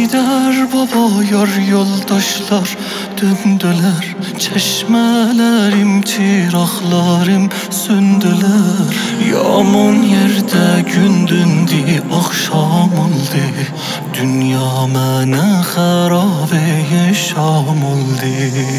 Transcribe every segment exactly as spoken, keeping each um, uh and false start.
Heydər baba yar yoldaşlar döndülər, çeşmələrim, çıraqlarım söndülər. Yaman yerdə gündündü, axşam oldu, dünya mənə xarabəyə şam oldu.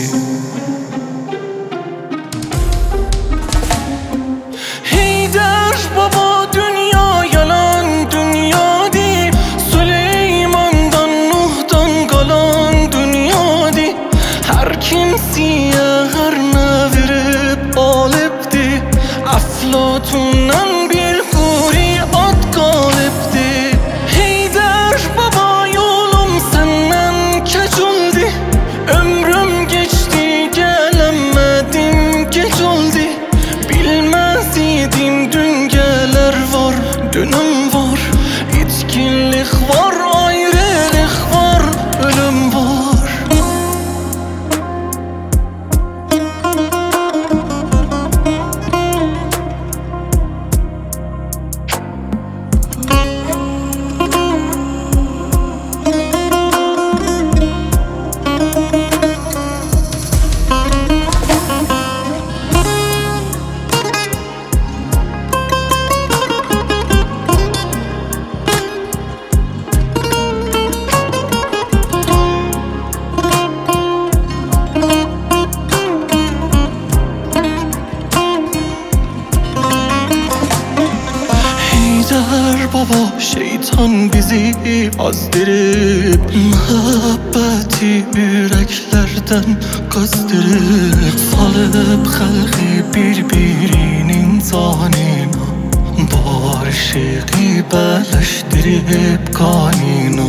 Heydər baba dünya yalan dünyadı, Süleymandan Nuhdan qalan dünyadı. Hər kimsiyə hər nə verib alıbdı, Əflatundan bir quri ad qalıbdı. Heydər baba yolum səndən keç oldu, ömrüm geçti gələmədim gec oldu. Bilməz idim düngeler var, dünüm var, içkinlik var, ayrılık var, ölüm var. Heydər baba şeytan bizi azdırıb, məhəbbəti ürəklərdən qazdırıb, salıb xəlqi bir-birinin canına, barışığı bələşdirib qanına.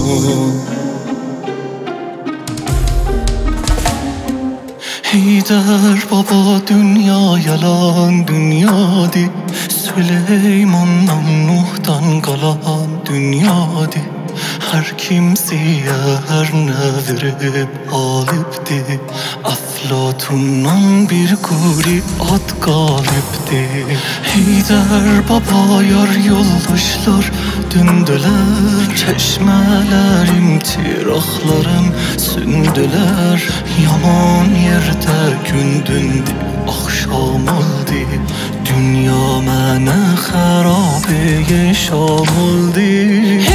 Heydər baba dünya yalan dünyadı, Süleymandan Nuhdan qalan dünyadı. Hər kimsiyə hər nə verib alıbdı, Əflatundan bir quri ad qalıbdı. Heydər baba yar yoldaşlar döndülər, çeşmələrim, çıraqlarım söndülər. Yaman yerdə gündündü, axşam oldu, dünya mənə xarabəyə şam oldu.